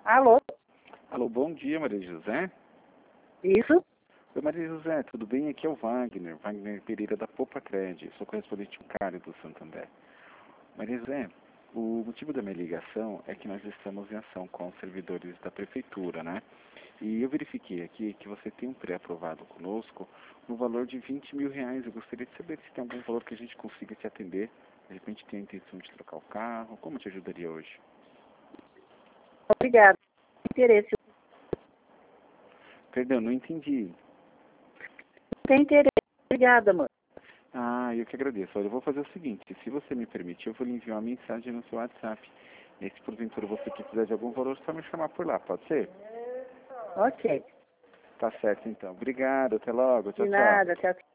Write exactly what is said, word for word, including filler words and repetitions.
Alô? Alô, bom dia, Maria José. Isso? Oi, Maria José, tudo bem? Aqui é o Wagner, Wagner Pereira da Popa Cred, sou correspondente bancário do Santander. Maria José, o motivo da minha ligação é que nós estamos em ação com os servidores da Prefeitura, né? E eu verifiquei aqui que você tem um pré-aprovado conosco no valor de vinte mil reais. Eu gostaria de saber se tem algum valor que a gente consiga te atender. De repente tem a intenção de trocar o carro. Como te ajudaria hoje? Obrigada. Interesse. Perdão, não entendi. Tem interesse. Obrigada, mãe. Ah, eu que agradeço. Olha, eu vou fazer o seguinte, se você me permitir, eu vou lhe enviar uma mensagem no seu WhatsApp. E se porventura você precisar de algum valor, só me chamar por lá, pode ser? Ok. Tá certo, então. Obrigado, até logo. Tchau, De tchau. nada. Tchau, tchau.